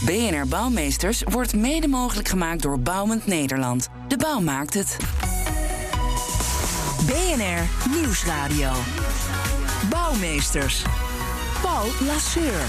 BNR Bouwmeesters wordt mede mogelijk gemaakt door Bouwend Nederland. De bouw maakt het. BNR Nieuwsradio. Bouwmeesters. Paul Lasseur.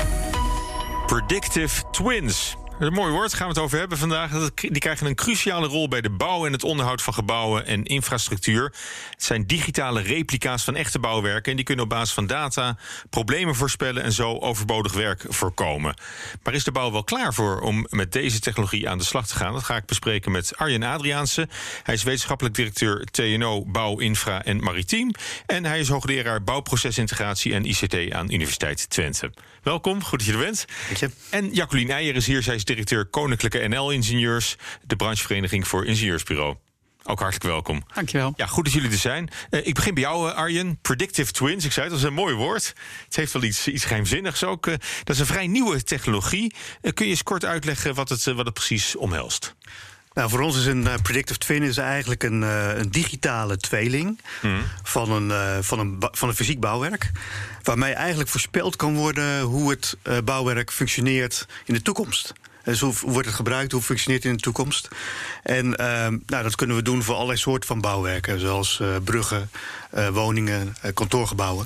Predictive twins. Dat is een mooi woord, daar gaan we het over hebben vandaag. Die krijgen een cruciale rol bij de bouw en het onderhoud van gebouwen en infrastructuur. Het zijn digitale replica's van echte bouwwerken en die kunnen op basis van data problemen voorspellen en zo overbodig werk voorkomen. Maar is de bouw wel klaar voor om met deze technologie aan de slag te gaan? Dat ga ik bespreken met Arjen Adriaanse. Hij is wetenschappelijk directeur TNO Bouw, Infra en Maritiem. En hij is hoogleraar bouwprocesintegratie en ICT aan Universiteit Twente. Welkom, goed dat je er bent. Dank je. En Jacqueline Eijer is hier. Zij is directeur Koninklijke NL-ingenieurs, de branchevereniging voor ingenieursbureau. Ook hartelijk welkom. Dankjewel. Ja, goed dat jullie er zijn. Ik begin bij jou, Arjen. Predictive twins, ik zei het, dat is een mooi woord. Het heeft wel iets geheimzinnigs ook. Dat is een vrij nieuwe technologie. Kun je eens kort uitleggen wat het precies omhelst? Nou, voor ons is een predictive twin is eigenlijk een digitale tweeling van een fysiek bouwwerk, waarmee eigenlijk voorspeld kan worden hoe het bouwwerk functioneert in de toekomst. Dus hoe wordt het gebruikt, hoe functioneert het in de toekomst? En dat kunnen we doen voor allerlei soorten van bouwwerken, zoals bruggen, woningen, kantoorgebouwen.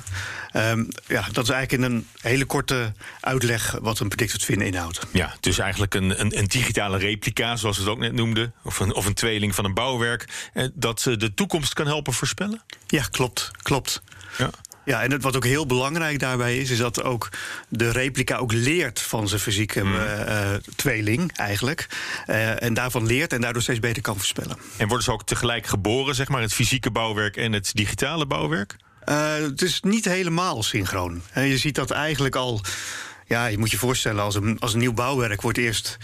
Dat is eigenlijk in een hele korte uitleg wat een predictive twin inhoudt. Ja, dus eigenlijk een digitale replica, zoals we het ook net noemden, of een tweeling van een bouwwerk, dat de toekomst kan helpen voorspellen? Ja, klopt. Ja. Ja, en wat ook heel belangrijk daarbij is dat ook de replica ook leert van zijn fysieke tweeling eigenlijk. En daarvan leert en daardoor steeds beter kan voorspellen. En worden ze ook tegelijk geboren, zeg maar, het fysieke bouwwerk en het digitale bouwwerk? Het is niet helemaal synchroon. Je ziet dat eigenlijk al. Ja, je moet je voorstellen, als een nieuw bouwwerk wordt eerst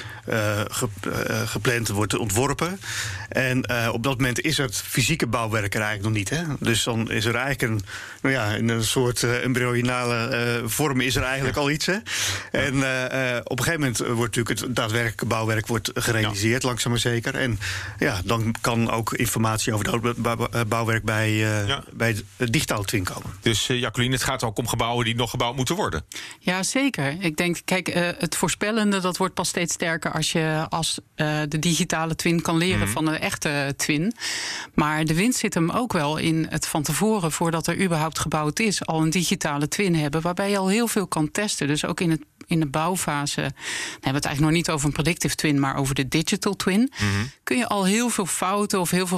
gepland, wordt ontworpen. En op dat moment is het fysieke bouwwerk er eigenlijk nog niet. Hè? Dus dan is er eigenlijk een soort embryonale vorm is er eigenlijk al iets. Hè? En op een gegeven moment wordt natuurlijk het daadwerkelijke bouwwerk gerealiseerd, langzaam maar zeker. En dan kan ook informatie over het bouwwerk bij het digitale twin komen. Dus Jacqueline, het gaat ook om gebouwen die nog gebouwd moeten worden? Ja, zeker. Ik denk, het voorspellende dat wordt pas steeds sterker als de digitale twin kan leren van de echte twin. Maar de winst zit hem ook wel in het van tevoren, voordat er überhaupt gebouwd is, al een digitale twin hebben, waarbij je al heel veel kan testen. Dus ook in de bouwfase, dan hebben we het eigenlijk nog niet over een predictive twin, maar over de digital twin, kun je al heel veel fouten of heel veel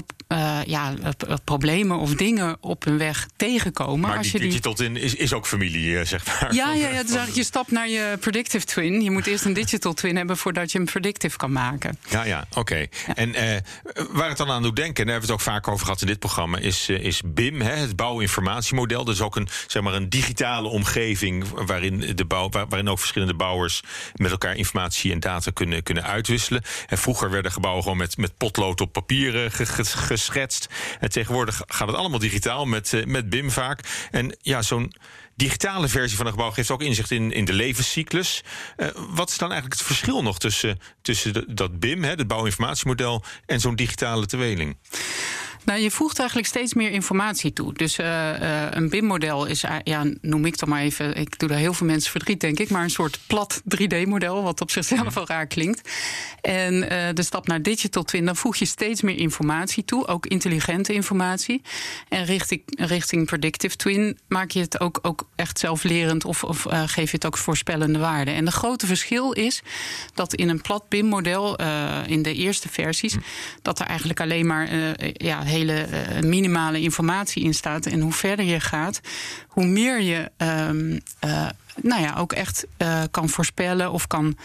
problemen of dingen op hun weg tegenkomen. Maar die digital twin is ook familie, zeg maar. Ja, dus eigenlijk je stap naar je predictive twin. Je moet eerst een digital twin hebben voordat je een predictive kan maken. Ja, oké. Ja. En waar het dan aan doet denken, en daar hebben we het ook vaak over gehad in dit programma, is BIM, het bouwinformatiemodel. Dat is ook een digitale omgeving waarin ook verschillende bouwers met elkaar informatie en data kunnen uitwisselen. En vroeger werden gebouwen gewoon met potlood op papier geschetst. En tegenwoordig gaat het allemaal digitaal met BIM vaak. En ja, zo'n digitale versie van een gebouw geeft ook inzicht in de levenscyclus. Wat is dan eigenlijk het verschil nog tussen dat BIM, het bouwinformatiemodel, en zo'n digitale tweeling? Nou, je voegt eigenlijk steeds meer informatie toe. Dus een BIM-model is, noem ik dan maar even, ik doe daar heel veel mensen verdriet, denk ik, maar een soort plat 3D-model, wat op zichzelf al raar klinkt. En de stap naar digital twin, dan voeg je steeds meer informatie toe, ook intelligente informatie. En richting predictive twin maak je het ook echt zelflerend of geef je het ook voorspellende waarde. En de grote verschil is dat in een plat BIM-model, in de eerste versies, dat er eigenlijk alleen maar hele minimale informatie in staat. En hoe verder je gaat, hoe meer je ook echt kan voorspellen of kan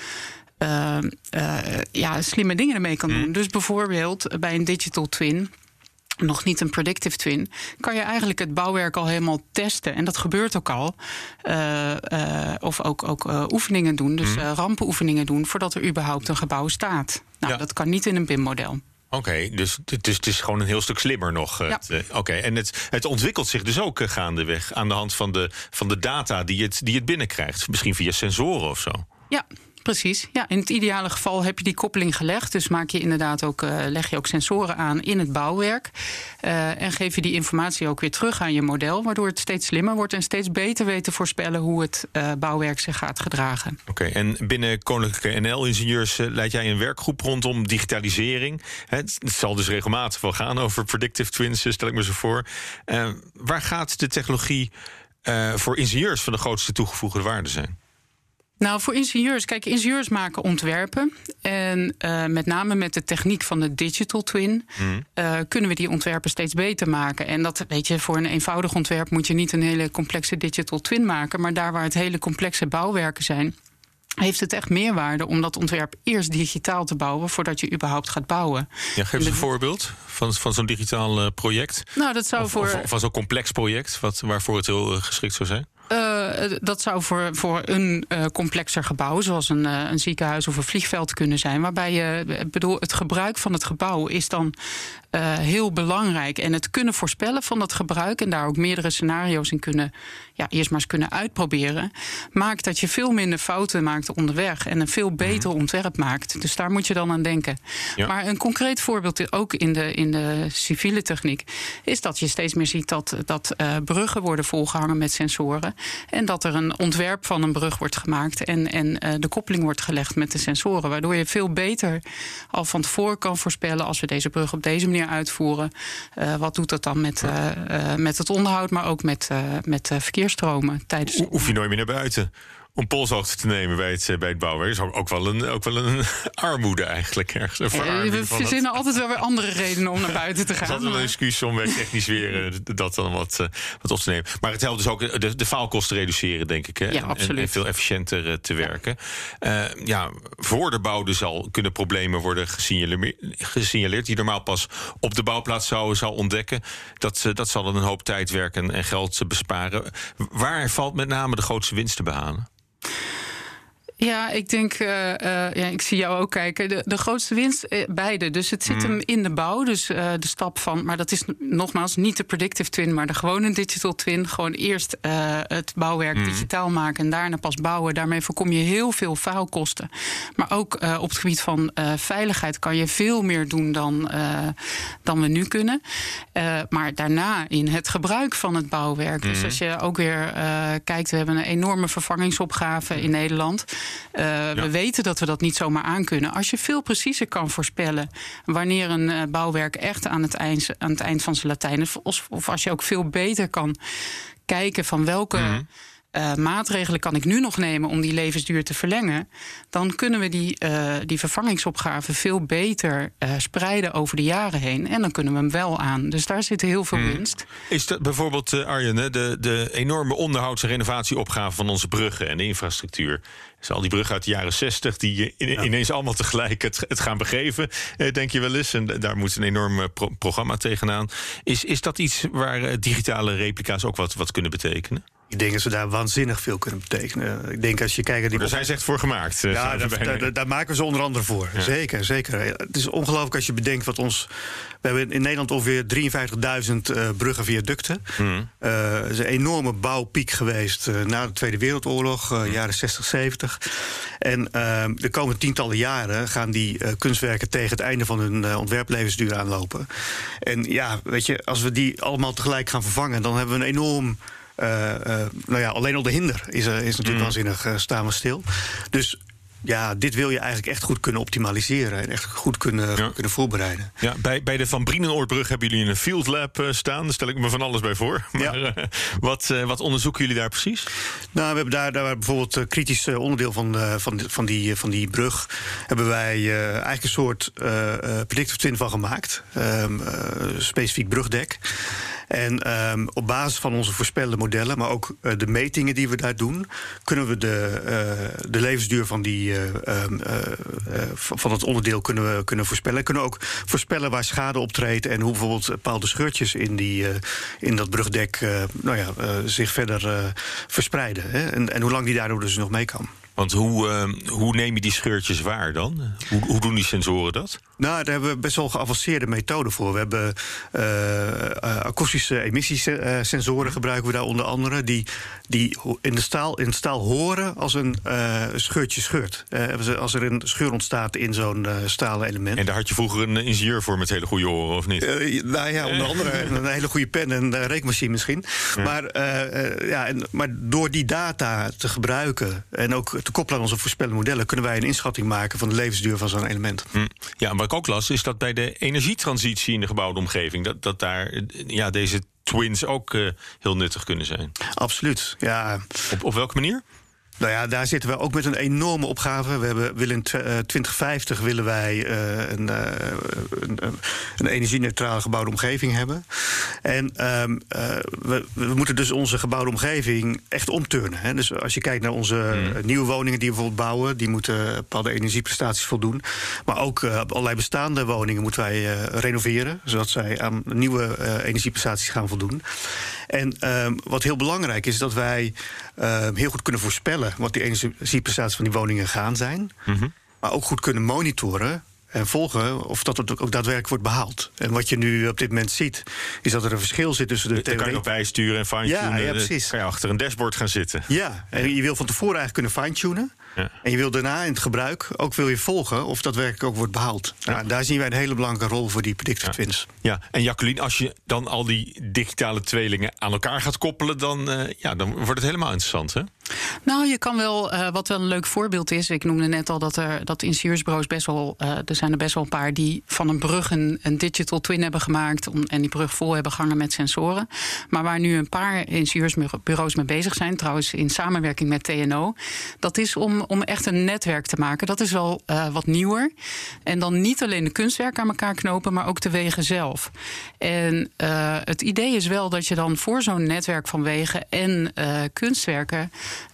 slimme dingen ermee kan doen. Dus bijvoorbeeld bij een digital twin, nog niet een predictive twin, kan je eigenlijk het bouwwerk al helemaal testen. En dat gebeurt ook al. Of ook oefeningen doen, dus rampenoefeningen doen, voordat er überhaupt een gebouw staat. Nou, dat kan niet in een BIM-model. Oké, dus het is gewoon een heel stuk slimmer nog. Ja. En het ontwikkelt zich dus ook gaandeweg aan de hand van de data die het binnenkrijgt. Misschien via sensoren of zo. Precies. Ja, in het ideale geval heb je die koppeling gelegd. Dus maak je inderdaad ook, leg je ook sensoren aan in het bouwwerk. En geef je die informatie ook weer terug aan je model, waardoor het steeds slimmer wordt en steeds beter weet te voorspellen hoe het bouwwerk zich gaat gedragen. Oké, en binnen Koninklijke NL-ingenieurs leid jij een werkgroep rondom digitalisering. Het zal dus regelmatig wel gaan over predictive twins, stel ik me zo voor. Waar gaat de technologie voor ingenieurs van de grootste toegevoegde waarde zijn? Nou, voor ingenieurs, kijk, ingenieurs maken ontwerpen. En met name met de techniek van de digital twin kunnen we die ontwerpen steeds beter maken. En dat, weet je, voor een eenvoudig ontwerp moet je niet een hele complexe digital twin maken. Maar daar waar het hele complexe bouwwerken zijn, heeft het echt meerwaarde om dat ontwerp eerst digitaal te bouwen voordat je überhaupt gaat bouwen. Ja, geef eens een voorbeeld van zo'n digitaal project. Nou, dat zou van zo'n complex project, waarvoor het heel geschikt zou zijn. Dat zou voor een complexer gebouw, zoals een ziekenhuis of een vliegveld kunnen zijn. Waarbij het gebruik van het gebouw is dan heel belangrijk. En het kunnen voorspellen van dat gebruik en daar ook meerdere scenario's in kunnen, eerst maar eens kunnen uitproberen, maakt dat je veel minder fouten maakt onderweg en een veel beter ontwerp maakt. Dus daar moet je dan aan denken. Ja. Maar een concreet voorbeeld ook in de civiele techniek is dat je steeds meer ziet dat bruggen worden volgehangen met sensoren. En dat er een ontwerp van een brug wordt gemaakt en de koppeling wordt gelegd met de sensoren. Waardoor je veel beter al van tevoren kan voorspellen, als we deze brug op deze manier uitvoeren, wat doet dat dan met het onderhoud, maar ook met verkeersstromen tijdens. Hoef je nooit meer naar buiten om polshoogte te nemen bij het bouwen. Dat is ook wel een armoede eigenlijk ergens. We verzinnen altijd wel weer andere redenen om naar buiten te gaan. Het is altijd wel een excuus om technisch weer dat dan wat op te nemen. Maar het helpt dus ook de faalkosten reduceren, denk ik. Hè? Ja, absoluut. En veel efficiënter te werken. Voor de bouw dus al kunnen problemen worden gesignaleerd die normaal pas op de bouwplaats zou ontdekken. Dat zal dan een hoop tijd, werk en geld besparen. Waar valt met name de grootste winst te behalen? Ja, ik denk, ik zie jou ook kijken. De grootste winst, beide. Dus het zit hem in de bouw. Dus de stap van, maar dat is nogmaals niet de predictive twin, maar de gewone digital twin. Gewoon eerst het bouwwerk digitaal maken en daarna pas bouwen. Daarmee voorkom je heel veel faalkosten. Maar ook op het gebied van veiligheid kan je veel meer doen dan we nu kunnen. Maar daarna in het gebruik van het bouwwerk. Dus als je ook weer kijkt, we hebben een enorme vervangingsopgave in Nederland. We weten dat we dat niet zomaar aankunnen. Als je veel preciezer kan voorspellen wanneer een bouwwerk echt aan het eind van zijn Latijn is, of als je ook veel beter kan kijken van welke maatregelen kan ik nu nog nemen om die levensduur te verlengen, dan kunnen we die vervangingsopgave veel beter spreiden over de jaren heen. En dan kunnen we hem wel aan. Dus daar zit heel veel winst. Is dat bijvoorbeeld, Arjen, de enorme onderhouds- en renovatieopgave van onze bruggen en de infrastructuur? Dus al die bruggen uit de jaren 60 die ineens allemaal tegelijk het gaan begeven, denk je wel eens. En daar moet een enorm programma tegenaan. Is dat iets waar digitale replica's ook wat kunnen betekenen? Ik denk dat ze daar waanzinnig veel kunnen betekenen. Ik denk als je kijkt naar daar zijn ze echt voor gemaakt. Ja, daar maken we ze onder andere voor. Ja. Zeker. Het is ongelooflijk als je bedenkt wat ons. We hebben in Nederland ongeveer 53.000 bruggen viaducten. Het is een enorme bouwpiek geweest na de Tweede Wereldoorlog, jaren 60, 70. En de komende tientallen jaren gaan die kunstwerken tegen het einde van hun ontwerplevensduur aanlopen. En ja, weet je, als we die allemaal tegelijk gaan vervangen, dan hebben we een enorm. Alleen al de hinder is natuurlijk waanzinnig, staan we stil. Dus ja, dit wil je eigenlijk echt goed kunnen optimaliseren en echt goed kunnen voorbereiden. Ja, bij de Van Brienenoordbrug hebben jullie een field lab staan. Daar stel ik me van alles bij voor. Maar wat onderzoeken jullie daar precies? Nou, we hebben daar bijvoorbeeld kritisch onderdeel van die brug hebben wij eigenlijk een soort predictive twin van gemaakt. Specifiek brugdek. En op basis van onze voorspellende modellen, maar ook de metingen die we daar doen, kunnen we de levensduur van het onderdeel kunnen voorspellen. Kunnen ook voorspellen waar schade optreedt en hoe bijvoorbeeld bepaalde scheurtjes in dat brugdek zich verder verspreiden. Hè? En hoe lang die daardoor dus nog mee kan. Want hoe neem je die scheurtjes waar dan? Hoe doen die sensoren dat? Nou, daar hebben we best wel geavanceerde methoden voor. We hebben akoestische emissiesensoren gebruiken we daar onder andere, die in het staal horen als een scheurtje scheurt. Als er een scheur ontstaat in zo'n stalen element. En daar had je vroeger een ingenieur voor met hele goede oren, of niet? Nou ja, onder andere een hele goede pen en een rekenmachine misschien. Ja. Maar door die data te gebruiken en ook te koppelen aan onze voorspellende modellen, kunnen wij een inschatting maken van de levensduur van zo'n element. Ja, maar ik ook las, is dat bij de energietransitie in de gebouwde omgeving, dat daar deze twins ook heel nuttig kunnen zijn. Absoluut, ja. Op welke manier? Nou ja, daar zitten we ook met een enorme opgave. Willen in 2050 willen wij een energie-neutrale gebouwde omgeving hebben. En we moeten dus onze gebouwde omgeving echt omturnen. Hè. Dus als je kijkt naar onze nieuwe woningen die we bijvoorbeeld bouwen, die moeten bepaalde energieprestaties voldoen. Maar ook allerlei bestaande woningen moeten wij renoveren, zodat zij aan nieuwe energieprestaties gaan voldoen. En wat heel belangrijk is, dat wij heel goed kunnen voorspellen wat die energieprestaties van die woningen gaan zijn. Maar ook goed kunnen monitoren en volgen of dat het ook daadwerkelijk wordt behaald. En wat je nu op dit moment ziet, is dat er een verschil zit tussen de theorie. Dan kan je nog bijsturen en fine-tunen. Ja, precies. Kan je achter een dashboard gaan zitten. Ja, en je wil van tevoren eigenlijk kunnen fine-tunen. Ja. En je wil daarna in het gebruik ook wil je volgen of dat werkelijk ook wordt behaald. Ja. Nou, daar zien wij een hele belangrijke rol voor die predictive twins. Ja, en Jacqueline, als je dan al die digitale tweelingen aan elkaar gaat koppelen, dan wordt het helemaal interessant, hè? Nou, je kan wel, wat wel een leuk voorbeeld is, ik noemde net al dat ingenieursbureaus best wel, er zijn er best wel een paar die van een brug een digital twin hebben gemaakt en die brug vol hebben gehangen met sensoren. Maar waar nu een paar ingenieursbureaus mee bezig zijn, trouwens in samenwerking met TNO, dat is om echt een netwerk te maken. Dat is wel wat nieuwer. En dan niet alleen de kunstwerken aan elkaar knopen, maar ook de wegen zelf. En het idee is wel dat je dan voor zo'n netwerk van wegen en kunstwerken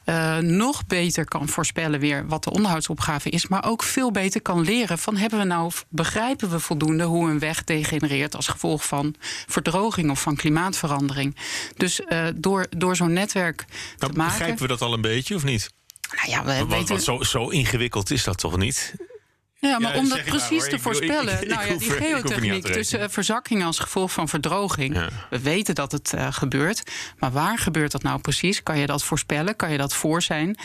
nog beter kan voorspellen weer wat de onderhoudsopgave is, maar ook veel beter kan leren van begrijpen we voldoende hoe een weg degenereert als gevolg van verdroging of van klimaatverandering. Dus door zo'n netwerk te maken. Begrijpen we dat al een beetje of niet? Nou ja, we weten. Zo ingewikkeld is dat toch niet? Ja, maar om dat precies te voorspellen. Die geotechniek, dus verzakking als gevolg van verdroging. Ja. We weten dat het gebeurt. Maar waar gebeurt dat nou precies? Kan je dat voorspellen? Kan je dat voor zijn?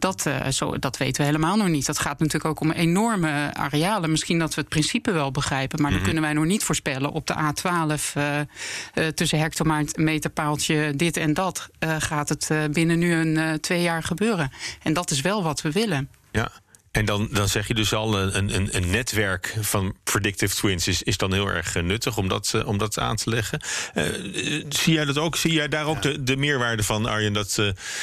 Dat weten we helemaal nog niet. Dat gaat natuurlijk ook om enorme arealen. Misschien dat we het principe wel begrijpen, maar dat kunnen wij nog niet voorspellen. Op de A12 tussen hectometerpaaltje dit en dat gaat het binnen nu 2 jaar gebeuren. En dat is wel wat we willen. Ja. En dan zeg je dus al, een netwerk van predictive twins is dan heel erg nuttig om dat aan te leggen. Zie jij dat ook? Zie jij daar ook de meerwaarde van, Arjen, dat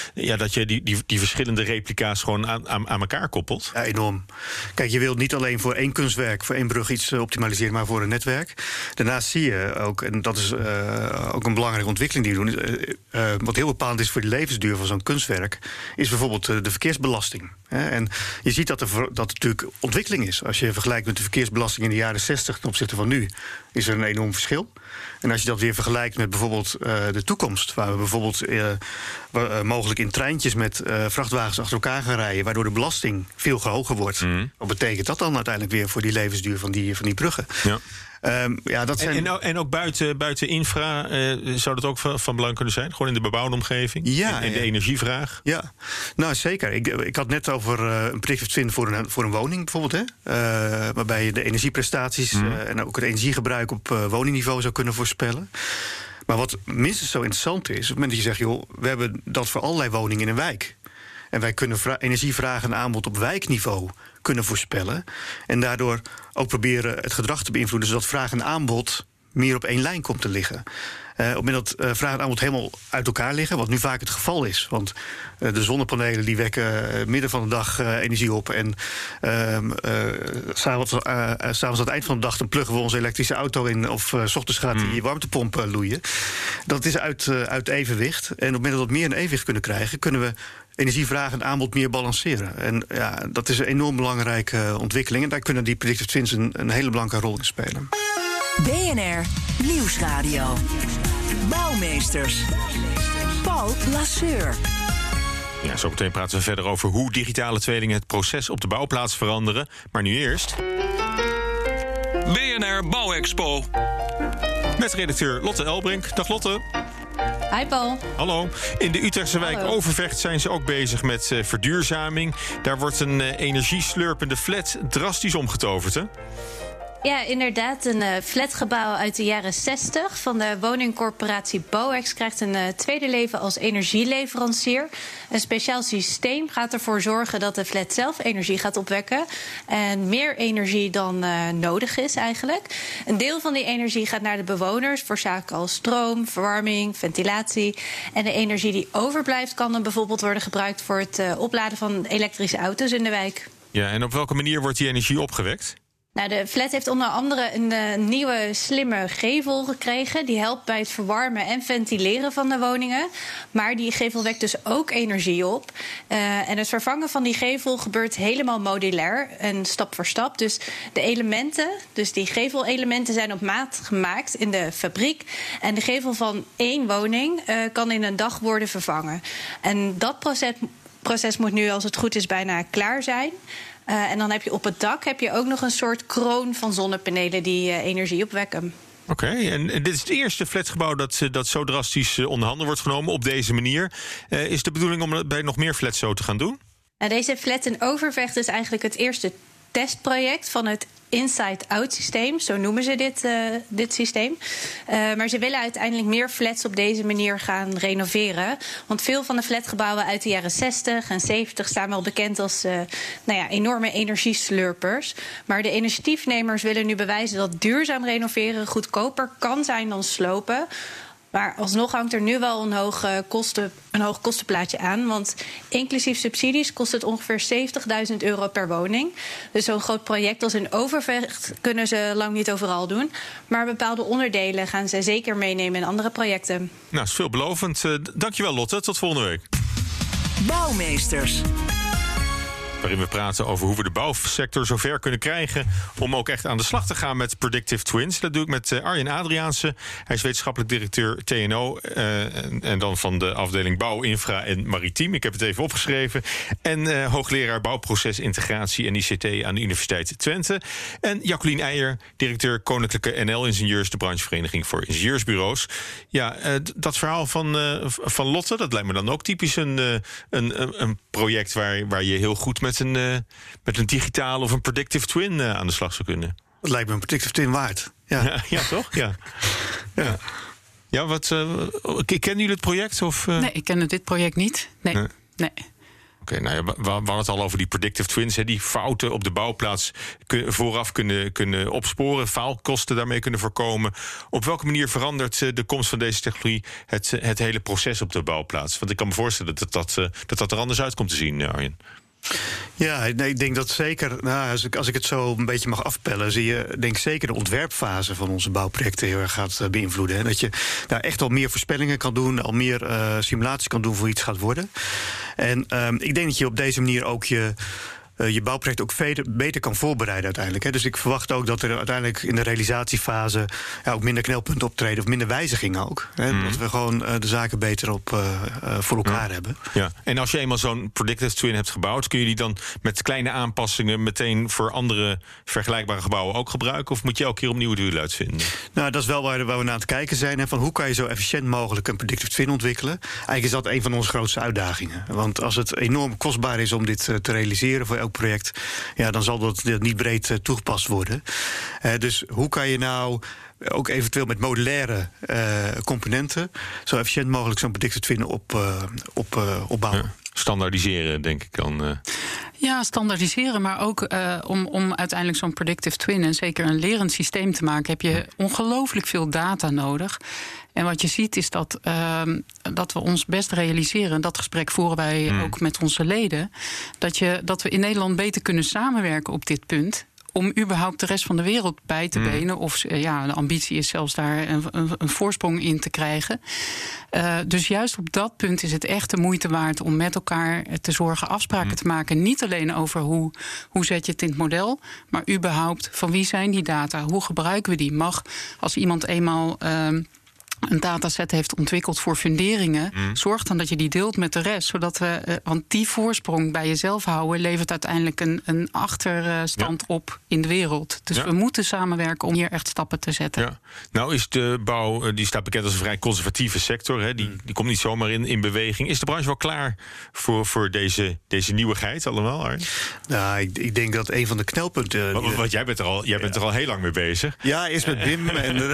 je die verschillende replica's gewoon aan elkaar koppelt? Ja, enorm. Kijk, je wilt niet alleen voor één kunstwerk, voor één brug iets optimaliseren, maar voor een netwerk. Daarnaast zie je ook, en dat is ook een belangrijke ontwikkeling die we doen, wat heel bepalend is voor de levensduur van zo'n kunstwerk, is bijvoorbeeld de verkeersbelasting. En je ziet dat er natuurlijk ontwikkeling is. Als je vergelijkt met de verkeersbelasting in de jaren 60 ten opzichte van nu, is er een enorm verschil. En als je dat weer vergelijkt met bijvoorbeeld de toekomst, waar we bijvoorbeeld mogelijk in treintjes met vrachtwagens achter elkaar gaan rijden, waardoor de belasting veel hoger wordt. Wat betekent dat dan uiteindelijk weer voor die levensduur van die bruggen? Ja. Dat zijn... en ook buiten infra zou dat ook van belang kunnen zijn? Gewoon in de bebouwde omgeving? Ja, en de energievraag? Ja, nou zeker. Ik had net over een predictive twin voor een woning bijvoorbeeld. Waarbij je de energieprestaties en ook het energiegebruik op woningniveau zou kunnen voorspellen. Maar wat minstens zo interessant is, op het moment dat je zegt, joh, we hebben dat voor allerlei woningen in een wijk. En wij kunnen energievraag en aanbod op wijkniveau kunnen voorspellen. En daardoor ook proberen het gedrag te beïnvloeden, zodat vraag en aanbod meer op één lijn komt te liggen. Op het moment dat vraag en aanbod helemaal uit elkaar liggen, wat nu vaak het geval is. Want de zonnepanelen die wekken midden van de dag energie op. En s'avonds aan het eind van de dag dan pluggen we onze elektrische auto in. Of 's ochtends gaat die warmtepomp loeien. Dat is uit evenwicht. En op het moment dat we meer een evenwicht kunnen krijgen, kunnen we energievraag en aanbod meer balanceren. En ja, dat is een enorm belangrijke ontwikkeling. En daar kunnen die predictive twins een hele belangrijke rol in spelen. BNR Nieuwsradio. Bouwmeesters. Paul Lasseur. Ja, zo meteen praten we verder over hoe digitale tweelingen het proces op de bouwplaats veranderen. Maar nu eerst BNR Bouwexpo. met redacteur Lotte Elbrink. Dag Lotte. Hi Paul. Hallo. In de Utrechtse wijk Hallo. Overvecht zijn ze ook bezig met verduurzaming. Daar wordt een energieslurpende flat drastisch omgetoverd, hè? Ja, inderdaad. Een flatgebouw uit de jaren 60 van de woningcorporatie Boex krijgt een tweede leven als energieleverancier. Een speciaal systeem gaat ervoor zorgen dat de flat zelf energie gaat opwekken. En meer energie dan nodig is eigenlijk. Een deel van die energie gaat naar de bewoners voor zaken als stroom, verwarming, ventilatie. En de energie die overblijft kan dan bijvoorbeeld worden gebruikt voor het opladen van elektrische auto's in de wijk. Ja, en op welke manier wordt die energie opgewekt? Nou, de flat heeft onder andere een nieuwe slimme gevel gekregen. Die helpt bij het verwarmen en ventileren van de woningen. Maar die gevel wekt dus ook energie op. En het vervangen van die gevel gebeurt helemaal modulair en stap voor stap. Dus de elementen, dus die gevelelementen zijn op maat gemaakt in de fabriek. En de gevel van 1 woning kan in een dag worden vervangen. En dat proces moet nu, als het goed is, bijna klaar zijn. En dan heb je op het dak ook nog een soort kroon van zonnepanelen die energie opwekken. Oké, en dit is het eerste flatgebouw dat zo drastisch onder handen wordt genomen op deze manier. Is de bedoeling om dat bij nog meer flats zo te gaan doen? Deze flat in Overvecht is eigenlijk het eerste testproject van het inside-out systeem, zo noemen ze dit systeem. Maar ze willen uiteindelijk meer flats op deze manier gaan renoveren. Want veel van de flatgebouwen uit de jaren 60 en 70 staan wel bekend als enorme energieslurpers. Maar de initiatiefnemers willen nu bewijzen dat duurzaam renoveren goedkoper kan zijn dan slopen. Maar alsnog hangt er nu wel een hoog kostenplaatje aan. Want inclusief subsidies kost het ongeveer €70.000 per woning. Dus zo'n groot project als in Overvecht kunnen ze lang niet overal doen. Maar bepaalde onderdelen gaan ze zeker meenemen in andere projecten. Nou, is veelbelovend. Dankjewel Lotte, tot volgende week. Bouwmeesters. Waarin we praten over hoe we de bouwsector zover kunnen krijgen om ook echt aan de slag te gaan met Predictive Twins. Dat doe ik met Arjen Adriaanse. Hij is wetenschappelijk directeur TNO en dan van de afdeling Bouw, Infra en Maritiem. Ik heb het even opgeschreven. En hoogleraar bouwprocesintegratie en ICT aan de Universiteit Twente. En Jacqueline Eijer, directeur Koninklijke NL-ingenieurs, de branchevereniging voor ingenieursbureaus. Ja, dat verhaal van Lotte, dat lijkt me dan ook typisch een project waar je heel goed met een digitale of een predictive twin aan de slag zou kunnen. Dat lijkt me een predictive twin waard. Ja, ja toch? Ja. Ja, kennen jullie het project? Of, Nee, ik ken dit project niet. Nee. Oké, nou ja, we hadden het al over die predictive twins. Hè, die fouten op de bouwplaats vooraf kunnen opsporen. Faalkosten daarmee kunnen voorkomen. Op welke manier verandert de komst van deze technologie het hele proces op de bouwplaats? Want ik kan me voorstellen dat er anders uit komt te zien, Arjen. Ja, nee, ik denk dat zeker, als ik het zo een beetje mag afpellen, zie je denk zeker de ontwerpfase van onze bouwprojecten heel erg gaat beïnvloeden. En dat je daar echt al meer voorspellingen kan doen, al meer simulaties kan doen voor iets gaat worden. En ik denk dat je op deze manier ook je bouwproject ook beter kan voorbereiden uiteindelijk. Hè. Dus ik verwacht ook dat er uiteindelijk in de realisatiefase ook minder knelpunten optreden of minder wijzigingen ook. Hè. Dat we gewoon de zaken beter voor elkaar hebben. Ja. En als je eenmaal zo'n predictive twin hebt gebouwd, kun je die dan met kleine aanpassingen meteen voor andere vergelijkbare gebouwen ook gebruiken? Of moet je elke keer opnieuw de wiel uitvinden? Nou, dat is wel waar we naar aan het kijken zijn. Hè, van hoe kan je zo efficiënt mogelijk een predictive twin ontwikkelen? Eigenlijk is dat een van onze grootste uitdagingen. Want als het enorm kostbaar is om dit te realiseren voor elk project, dan zal dat niet breed toegepast worden. Dus hoe kan je nou ook eventueel met modulaire componenten zo efficiënt mogelijk zo'n predictive twin opbouwen? Ja, standaardiseren, denk ik dan. Ja, standaardiseren, maar ook om uiteindelijk zo'n predictive twin en zeker een lerend systeem te maken, heb je ongelooflijk veel data nodig. En wat je ziet is dat we ons best realiseren, en dat gesprek voeren wij ook met onze leden, dat we in Nederland beter kunnen samenwerken op dit punt, om überhaupt de rest van de wereld bij te benen. Of de ambitie is zelfs daar een voorsprong in te krijgen. Dus juist op dat punt is het echt de moeite waard om met elkaar te zorgen afspraken te maken. Niet alleen over hoe zet je het in het model, maar überhaupt van wie zijn die data? Hoe gebruiken we die? Als iemand eenmaal een dataset heeft ontwikkeld voor funderingen, zorg dan dat je die deelt met de rest. Zodat want die voorsprong bij jezelf houden levert uiteindelijk een achterstand op in de wereld. Dus we moeten samenwerken om hier echt stappen te zetten. Ja. Nou is de bouw, die staat bekend als een vrij conservatieve sector. Hè? Die komt niet zomaar in beweging. Is de branche wel klaar voor deze nieuwigheid allemaal, Arjen? Nou, ik denk dat een van de knelpunten... Want jij bent er al heel lang mee bezig. Ja, eerst met BIM.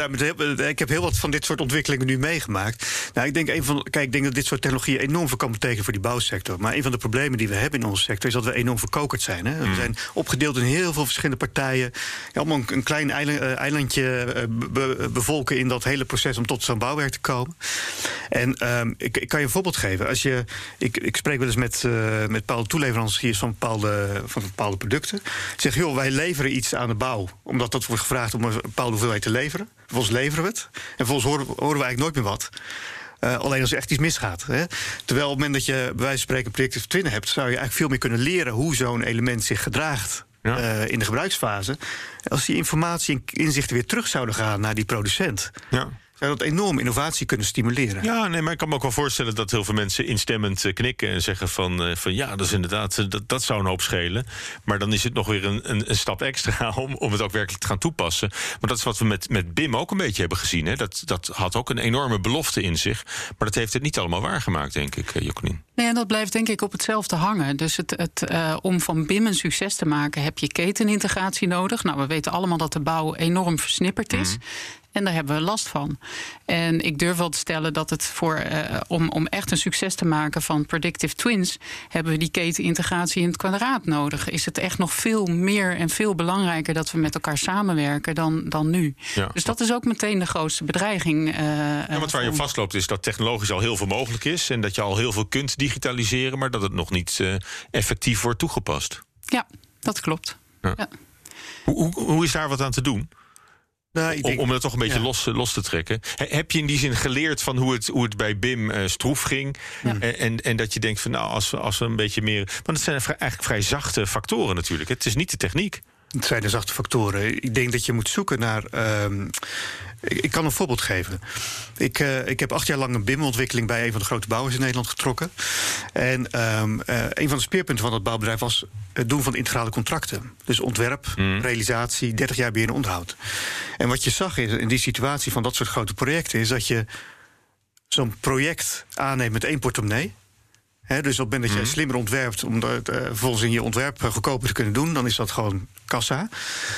En ik heb heel wat van dit soort ontwikkelingen nu meegemaakt. Nou, ik denk dat dit soort technologieën enorm veel kan betekenen voor die bouwsector. Maar een van de problemen die we hebben in onze sector is dat we enorm verkokerd zijn. Hè? We zijn opgedeeld in heel veel verschillende partijen. Allemaal een klein eilandje bevolken in dat hele proces om tot zo'n bouwwerk te komen. En ik kan je een voorbeeld geven. Ik spreek wel eens met bepaalde toeleveranciers van bepaalde producten. Ik zeg, joh, wij leveren iets aan de bouw, omdat dat wordt gevraagd om een bepaalde hoeveelheid te leveren. Vervolgens leveren we het. En vervolgens horen we eigenlijk nooit meer wat. Alleen als er echt iets misgaat. Hè. Terwijl op het moment dat je bij wijze van spreken Predictive Twin hebt, zou je eigenlijk veel meer kunnen leren hoe zo'n element zich gedraagt in de gebruiksfase. Als die informatie en inzichten weer terug zouden gaan naar die producent. Ja. Zou dat enorm innovatie kunnen stimuleren? Ja, nee, maar ik kan me ook wel voorstellen dat heel veel mensen instemmend knikken en zeggen van ja, dat is inderdaad, dat zou een hoop schelen. Maar dan is het nog weer een stap extra om het ook werkelijk te gaan toepassen. Maar dat is wat we met BIM ook een beetje hebben gezien. Hè. Dat had ook een enorme belofte in zich. Maar dat heeft het niet allemaal waargemaakt, denk ik, Jacqueline. Nee, en dat blijft denk ik op hetzelfde hangen. Dus om van BIM een succes te maken heb je ketenintegratie nodig. Nou, we weten allemaal dat de bouw enorm versnipperd is. En daar hebben we last van. En ik durf wel te stellen dat het om echt een succes te maken van Predictive Twins, hebben we die ketenintegratie in het kwadraat nodig. Is het echt nog veel meer en veel belangrijker dat we met elkaar samenwerken dan nu. Ja. Dus dat is ook meteen de grootste bedreiging. Want waar je op vastloopt is dat technologisch al heel veel mogelijk is en dat je al heel veel kunt digitaliseren, maar dat het nog niet effectief wordt toegepast. Ja, dat klopt. Ja. Ja. Hoe is daar wat aan te doen? Nou, om het toch een beetje los te trekken. Heb je in die zin geleerd van hoe het bij BIM stroef ging? Ja. En dat je denkt van nou, als we een beetje meer. Want het zijn eigenlijk vrij zachte factoren natuurlijk. Het is niet de techniek. Het zijn de zachte factoren. Ik denk dat je moet zoeken naar. Ik kan een voorbeeld geven. Ik heb 8 jaar lang een BIM-ontwikkeling bij een van de grote bouwers in Nederland getrokken. En een van de speerpunten van dat bouwbedrijf was het doen van integrale contracten. Dus ontwerp, realisatie, 30 jaar beheer en onderhoud. En wat je zag in die situatie van dat soort grote projecten is dat je zo'n project aanneemt met 1 portemonnee. Dus op het moment dat jij slimmer ontwerpt om dat vervolgens in je ontwerp goedkoper te kunnen doen, dan is dat gewoon kassa.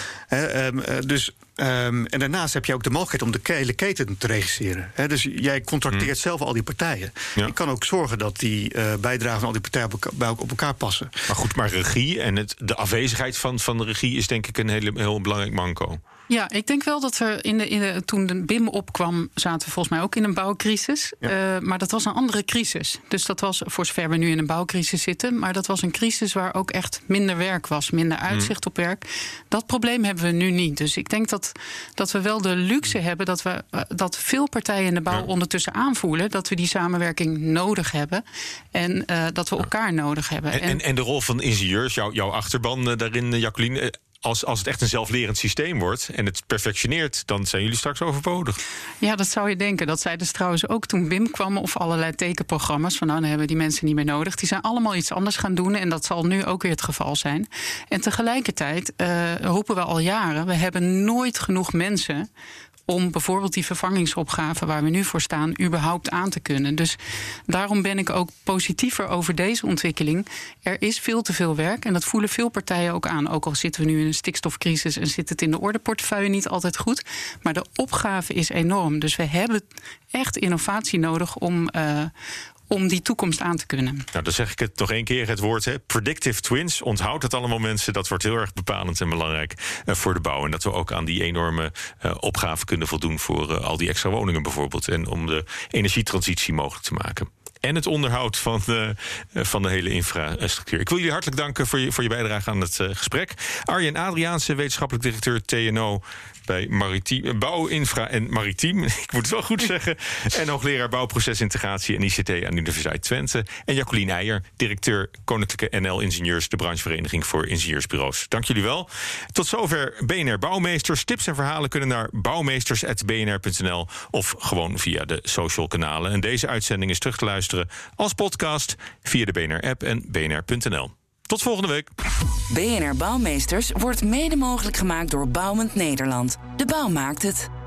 En daarnaast heb je ook de mogelijkheid om de hele keten te regisseren. Dus jij contracteert zelf al die partijen. Ja. Je kan ook zorgen dat die bijdragen van al die partijen op elkaar passen. Maar goed, maar regie en de afwezigheid van de regie is denk ik een heel belangrijk manco. Ja, ik denk wel dat we toen de BIM opkwam, zaten we volgens mij ook in een bouwcrisis. Ja. Maar dat was een andere crisis. Dus dat was, voor zover we nu in een bouwcrisis zitten, maar dat was een crisis waar ook echt minder werk was, minder uitzicht op werk. Dat probleem hebben we nu niet. Dus ik denk dat we wel de luxe hebben dat veel partijen in de bouw ondertussen aanvoelen dat we die samenwerking nodig hebben en dat we elkaar nodig hebben. En de rol van ingenieurs, jouw achterban daarin, Jacqueline. Als het echt een zelflerend systeem wordt en het perfectioneert, dan zijn jullie straks overbodig. Ja, dat zou je denken. Dat zeiden ze trouwens ook toen BIM kwam of allerlei tekenprogramma's. Van nou, dan hebben die mensen niet meer nodig. Die zijn allemaal iets anders gaan doen en dat zal nu ook weer het geval zijn. En tegelijkertijd roepen we al jaren, we hebben nooit genoeg mensen om bijvoorbeeld die vervangingsopgave waar we nu voor staan überhaupt aan te kunnen. Dus daarom ben ik ook positiever over deze ontwikkeling. Er is veel te veel werk en dat voelen veel partijen ook aan. Ook al zitten we nu in een stikstofcrisis en zit het in de ordeportefeuille niet altijd goed. Maar de opgave is enorm. Dus we hebben echt innovatie nodig om die toekomst aan te kunnen. Nou, dan zeg ik het nog 1 keer, het woord Predictive Twins. Onthoud het allemaal, mensen. Dat wordt heel erg bepalend en belangrijk voor de bouw. En dat we ook aan die enorme opgave kunnen voldoen voor al die extra woningen bijvoorbeeld. En om de energietransitie mogelijk te maken. en het onderhoud van de hele infrastructuur. Ik wil jullie hartelijk danken voor je bijdrage aan het gesprek. Arjen Adriaanse, wetenschappelijk directeur TNO bij Bouw, Infra en Maritiem. Ik moet het wel goed zeggen. En hoogleraar bouwprocesintegratie en ICT aan de Universiteit Twente. En Jacqueline Eijer, directeur Koninklijke NL Ingenieurs, de branchevereniging voor ingenieursbureaus. Dank jullie wel. Tot zover BNR Bouwmeesters. Tips en verhalen kunnen naar bouwmeesters@bnr.nl of gewoon via de social kanalen. En deze uitzending is terug te luisteren als podcast via de BNR-app en bnr.nl. Tot volgende week. BNR Bouwmeesters wordt mede mogelijk gemaakt door Bouwend Nederland. De bouw maakt het.